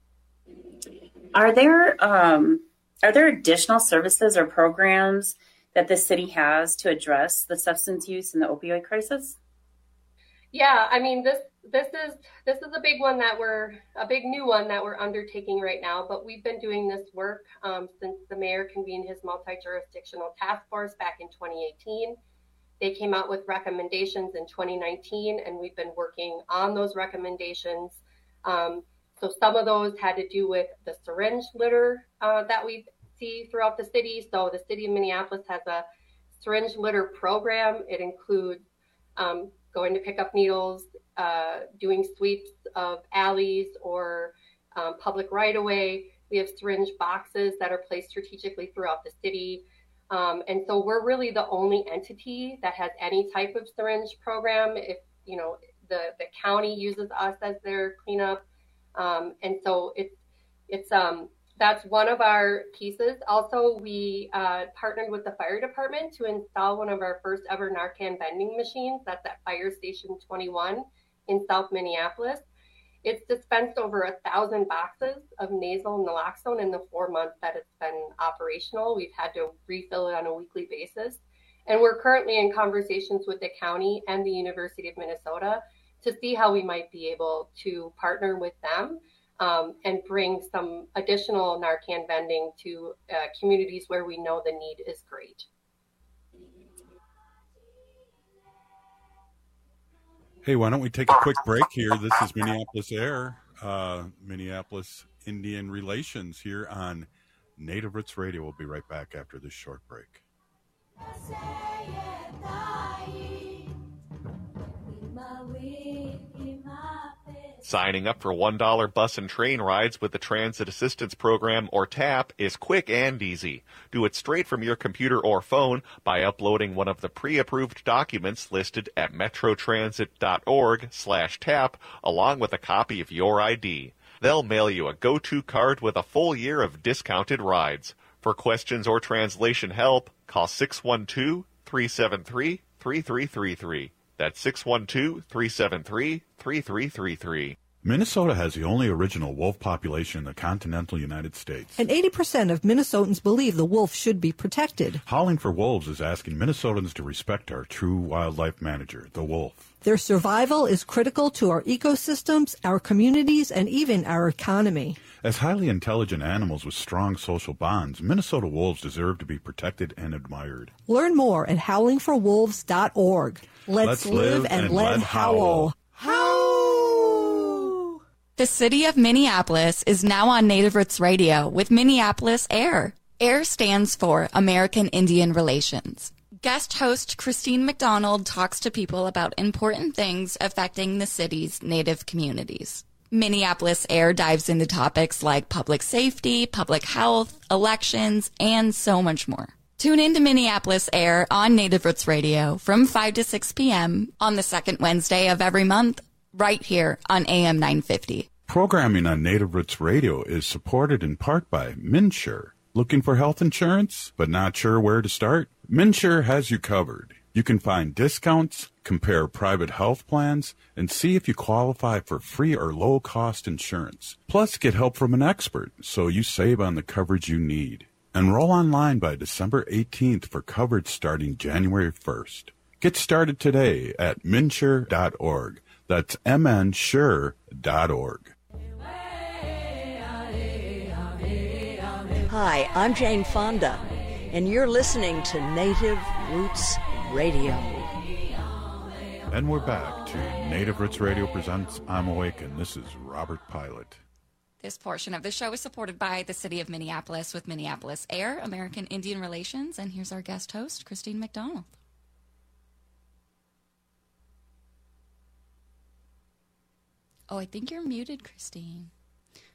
Are there um, are there additional services or programs that the city has to address the substance use and the opioid crisis? Yeah, I mean, this this is this is a big one that we're a big new one that we're undertaking right now. But we've been doing this work um, since the mayor convened his multi-jurisdictional task force back in twenty eighteen. They came out with recommendations in twenty nineteen, and we've been working on those recommendations. Um, so some of those had to do with the syringe litter uh, that we see throughout the city. So the city of Minneapolis has a syringe litter program. It includes um, going to pick up needles, uh, doing sweeps of alleys or um, public right-of-way. We have syringe boxes that are placed strategically throughout the city. Um, and so we're really the only entity that has any type of syringe program. If, you know, the, the county uses us as their cleanup. Um, and so it's, it's, um, that's one of our pieces. Also, we uh, partnered with the fire department to install one of our first ever Narcan vending machines. That's at Fire Station twenty-one in South Minneapolis. It's dispensed over a thousand boxes of nasal naloxone in the four months that it's been operational. We've had to refill it on a weekly basis. And we're currently in conversations with the county and the University of Minnesota to see how we might be able to partner with them Um, and bring some additional Narcan vending to uh, communities where we know the need is great. Hey, why don't we take a quick break here? This is Minneapolis Air, uh, Minneapolis Indian Relations here on Native Roots Radio. We'll be right back after this short break. Signing up for one dollar bus and train rides with the Transit Assistance Program, or TAP, is quick and easy. Do it straight from your computer or phone by uploading one of the pre-approved documents listed at metrotransit.org slash tap, along with a copy of your I D. They'll mail you a go-to card with a full year of discounted rides. For questions or translation help, call six one two, three seven three, three three three three. That's six one two, three seven three, three three three three. Minnesota has the only original wolf population in the continental United States. And eighty percent of Minnesotans believe the wolf should be protected. Howling for Wolves is asking Minnesotans to respect our true wildlife manager, the wolf. Their survival is critical to our ecosystems, our communities, and even our economy. As highly intelligent animals with strong social bonds, Minnesota wolves deserve to be protected and admired. Learn more at howling for wolves dot org. Let's, Let's live, live and, and let let howl. Howl! The city of Minneapolis is now on Native Roots Radio with Minneapolis Air. AIR stands for American Indian Relations. Guest host Christine McDonald talks to people about important things affecting the city's Native communities. Minneapolis Air dives into topics like public safety, public health, elections, and so much more. Tune in to Minneapolis Air on Native Roots Radio from five to six p.m. on the second Wednesday of every month, right here on A M nine fifty. Programming on Native Roots Radio is supported in part by MNsure. Looking for health insurance, but not sure where to start? MNsure has you covered. You can find discounts, compare private health plans, and see if you qualify for free or low-cost insurance. Plus, get help from an expert so you save on the coverage you need. Enroll online by December eighteenth for coverage starting January first. Get started today at mnsure dot org. That's m n sure dot org. Hi, I'm Jane Fonda, and you're listening to Native Roots Radio. And we're back to Native Roots Radio presents I'm Awake, and this is Robert Pilot. This portion of the show is supported by the City of Minneapolis with Minneapolis Air, American Indian Relations, and here's our guest host, Christine McDonald. Oh, I think you're muted, Christine.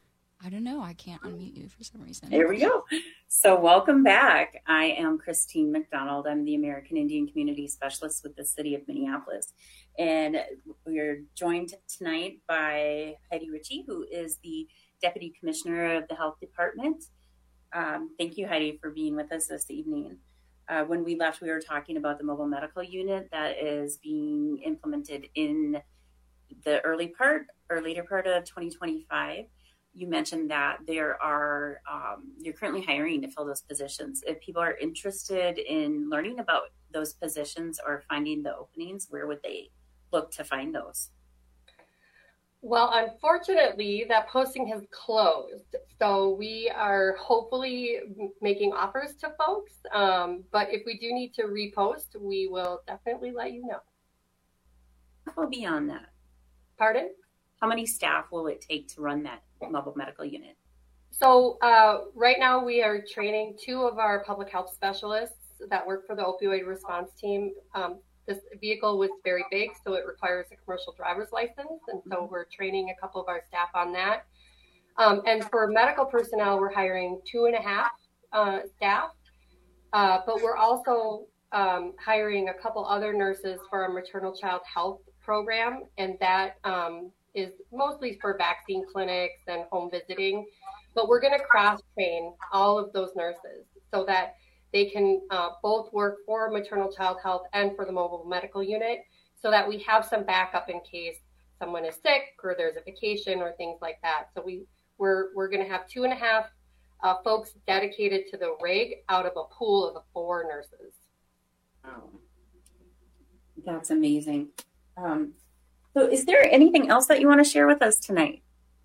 I don't know. I can't unmute you for some reason. There we go. So welcome back. I am Christine McDonald. I'm the American Indian Community Specialist with the City of Minneapolis. And we're joined tonight by Heidi Ritchie, who is the Deputy Commissioner of the Health Department. Um, thank you, Heidi, for being with us this evening. Uh, when we left, we were talking about the mobile medical unit that is being implemented in the early part or later part of twenty twenty-five. You mentioned that there are, um, you're currently hiring to fill those positions. If people are interested in learning about those positions or finding the openings, where would they look to find those? Well, unfortunately, that posting has closed. So we are hopefully making offers to folks. Um, but if we do need to repost, we will definitely let you know. How beyond that? Pardon? How many staff will it take to run that mobile medical unit? So uh, right now we are training two of our public health specialists that work for the opioid response team. Um, this vehicle was very big, so it requires a commercial driver's license. And so we're training a couple of our staff on that. Um, and for medical personnel, we're hiring two and a half uh, staff, uh, but we're also um, hiring a couple other nurses for our maternal child health program. And that um, is mostly for vaccine clinics and home visiting, but we're going to cross train all of those nurses so that they can uh, both work for maternal child health and for the mobile medical unit, so that we have some backup in case someone is sick or there's a vacation or things like that. So we we're we're going to have two and a half uh, folks dedicated to the rig out of a pool of four nurses. Wow, that's amazing. Um, So is there anything else that you want to share with us tonight?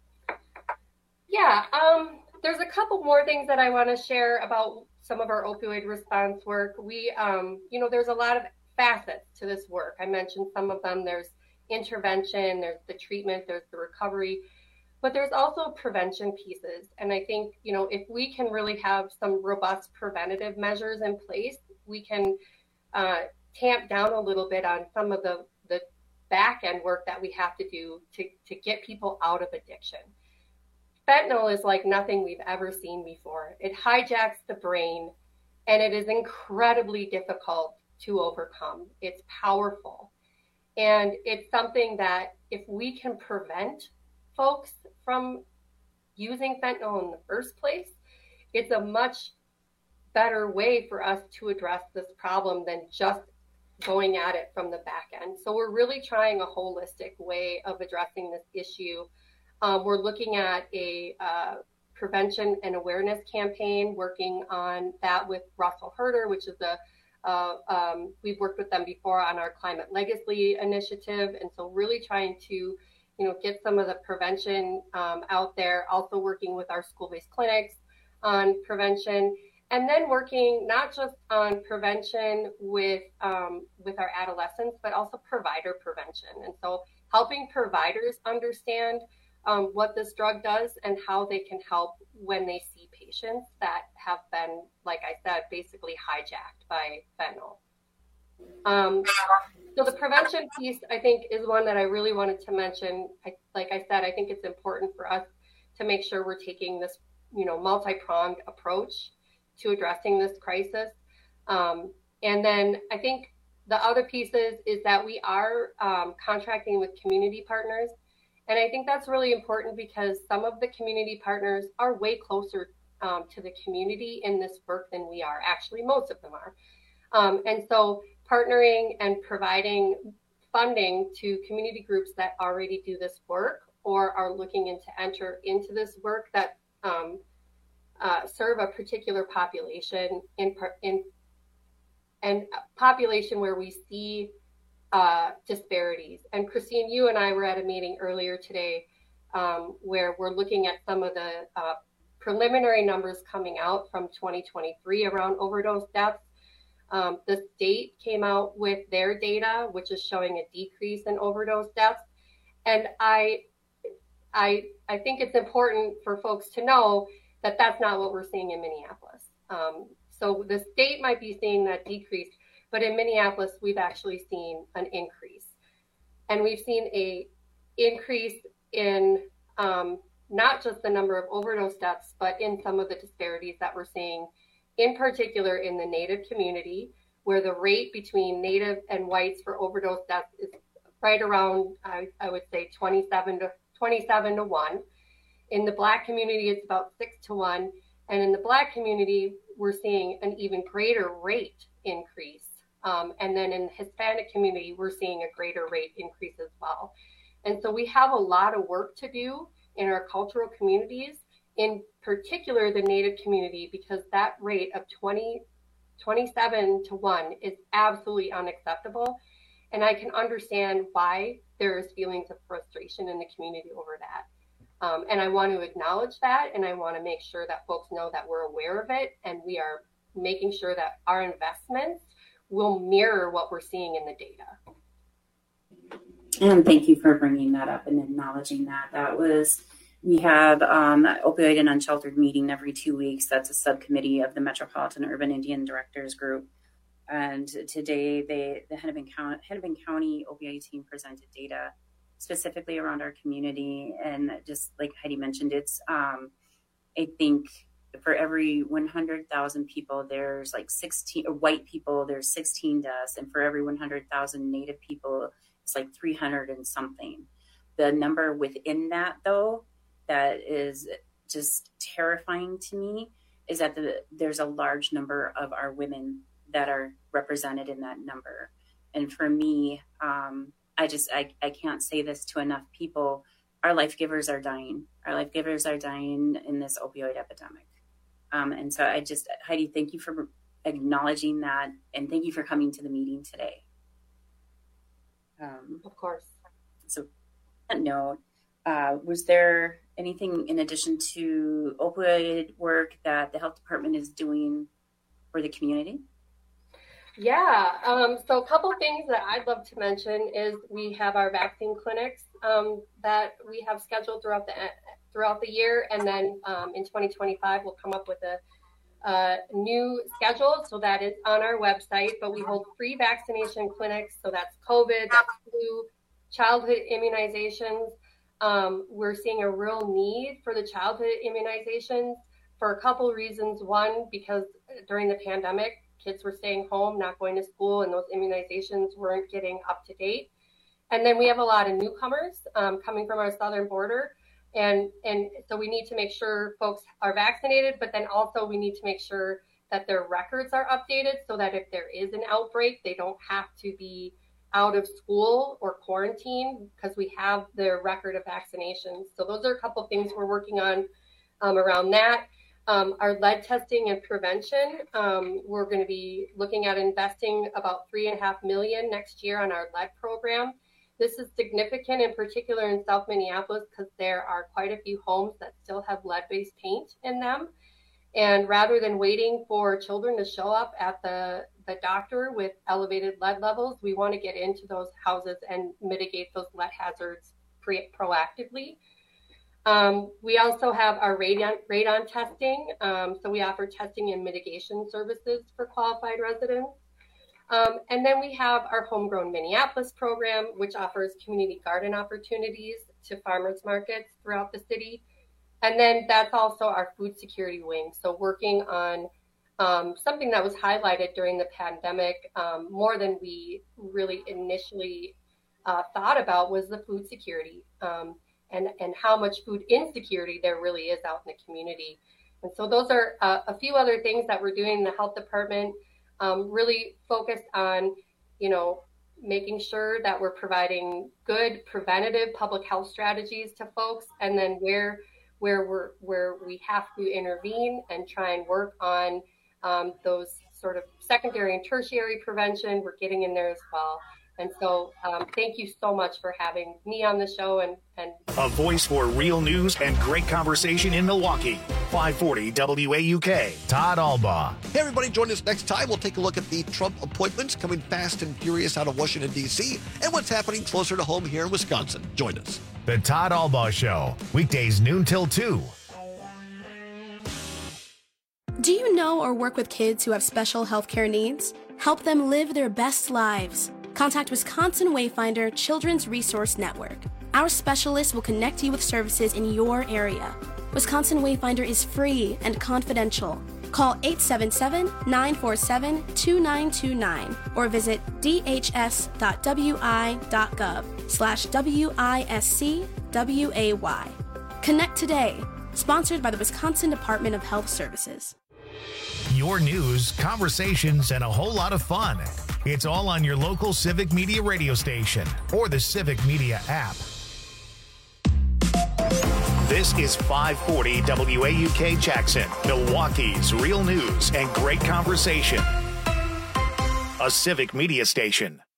Yeah, um, there's a couple more things that I want to share about some of our opioid response work. We, um, you know, there's a lot of facets to this work. I mentioned some of them. There's intervention, there's the treatment, there's the recovery, but there's also prevention pieces. And I think, you know, if we can really have some robust preventative measures in place, we can uh, tamp down a little bit on some of the, the back end work that we have to do to, to get people out of addiction. Fentanyl is like nothing we've ever seen before. It hijacks the brain, and it is incredibly difficult to overcome. It's powerful. And it's something that if we can prevent folks from using fentanyl in the first place, it's a much better way for us to address this problem than just going at it from the back end. So we're really trying a holistic way of addressing this issue. Um, we're looking at a uh, prevention and awareness campaign, working on that with Russell Herder, which is a, uh, um, we've worked with them before on our Climate Legacy initiative. And so really trying to, you know, get some of the prevention um, out there, also working with our school-based clinics on prevention. And then working not just on prevention with um, with our adolescents, but also provider prevention. And so helping providers understand um, what this drug does and how they can help when they see patients that have been, like I said, basically hijacked by fentanyl. Um, so the prevention piece, I think, is one that I really wanted to mention. I, like I said, I think it's important for us to make sure we're taking this, you know, multi-pronged approach to addressing this crisis. Um, and then I think the other pieces is that we are um, contracting with community partners. And I think that's really important because some of the community partners are way closer um, to the community in this work than we are. Actually, most of them are. Um, and so partnering and providing funding to community groups that already do this work or are looking into enter into this work that um, Uh, serve a particular population in in and a population where we see uh, disparities. And Christine, you and I were at a meeting earlier today um, where we're looking at some of the uh, preliminary numbers coming out from twenty twenty-three around overdose deaths. Um, the state came out with their data, which is showing a decrease in overdose deaths. And I, I, I think it's important for folks to know that that's not what we're seeing in Minneapolis. Um, so the state might be seeing that decrease, but in Minneapolis, we've actually seen an increase. And we've seen a increase in um, not just the number of overdose deaths, but in some of the disparities that we're seeing, in particular in the Native community, where the rate between Native and whites for overdose deaths is right around, I, I would say, twenty-seven to one. In the Black community, it's about six to one. And in the Black community, we're seeing an even greater rate increase. Um, and then in the Hispanic community, we're seeing a greater rate increase as well. And so we have a lot of work to do in our cultural communities, in particular the Native community, because that rate of twenty, twenty-seven to one is absolutely unacceptable. And I can understand why there is feelings of frustration in the community over that. Um, and I want to acknowledge that, and I want to make sure that folks know that we're aware of it, and we are making sure that our investments will mirror what we're seeing in the data. And thank you for bringing that up and acknowledging that. That was, we have um, an opioid and unsheltered meeting every two weeks. That's a subcommittee of the Metropolitan Urban Indian Directors Group. And today, they, the Hennepin County, Hennepin County opioid team presented data specifically around our community. And just like Heidi mentioned, it's, um, I think for every one hundred thousand people, there's like sixteen, or white people, there's sixteen deaths. And for every one hundred thousand Native people, it's like three hundred and something. The number within that, though, that is just terrifying to me is that the, there's a large number of our women that are represented in that number. And for me, um, I just, I, I can't say this to enough people. Our life givers are dying. Our life givers are dying in this opioid epidemic. Um, and so I just, Heidi, thank you for acknowledging that. And thank you for coming to the meeting today. Um, of course. So on that note, uh, was there anything in addition to opioid work that the health department is doing for the community? Yeah, um, so a couple things that I'd love to mention is we have our vaccine clinics um, that we have scheduled throughout the throughout the year, and then um, in twenty twenty-five we'll come up with a, a new schedule, so that is on our website. But we hold free vaccination clinics, so that's COVID, that's flu, childhood immunizations. Um, we're seeing a real need for the childhood immunizations for a couple reasons. One, because during the pandemic, kids were staying home, not going to school, and those immunizations weren't getting up to date. And then we have a lot of newcomers um, coming from our southern border. And, and so we need to make sure folks are vaccinated, but then also we need to make sure that their records are updated so that if there is an outbreak, they don't have to be out of school or quarantine because we have their record of vaccinations. So those are a couple of things we're working on um, around that. Um, our lead testing and prevention, um, we're going to be looking at investing about three and a half million next year on our lead program. This is significant in particular in South Minneapolis because there are quite a few homes that still have lead-based paint in them. And rather than waiting for children to show up at the, the doctor with elevated lead levels, we want to get into those houses and mitigate those lead hazards pre- proactively. Um, we also have our radon, radon testing. Um, so we offer testing and mitigation services for qualified residents. Um, and then we have our Homegrown Minneapolis program, which offers community garden opportunities to farmers markets throughout the city. And then that's also our food security wing. So working on um, something that was highlighted during the pandemic um, more than we really initially uh, thought about was the food security. Um, And, and how much food insecurity there really is out in the community. And so those are uh, a few other things that we're doing in the health department, um, really focused on, you know, making sure that we're providing good preventative public health strategies to folks. And then where where we're where we have to intervene and try and work on um, those sort of secondary and tertiary prevention, we're getting in there as well. And so um, thank you so much for having me on the show. And, and a voice for real news and great conversation in Milwaukee. five forty W A U K, Todd Albaugh. Hey, everybody, join us next time. We'll take a look at the Trump appointments coming fast and furious out of Washington, D C, and what's happening closer to home here in Wisconsin. Join us. The Todd Albaugh Show, weekdays noon till two. Do you know or work with kids who have special healthcare needs? Help them live their best lives. contact Wisconsin Wayfinder Children's Resource Network. Our specialists will connect you with services in your area. Wisconsin Wayfinder is free and confidential. Call eight seven seven, nine four seven, two nine two nine or visit d h s dot w i dot gov slash W I S C W A Y. Connect today. Sponsored by the Wisconsin Department of Health Services. Your news, conversations, and a whole lot of fun. It's all on your local Civic Media radio station or the Civic Media app. This is five forty W A U K Jackson, Milwaukee's real news and great conversation. A Civic Media station.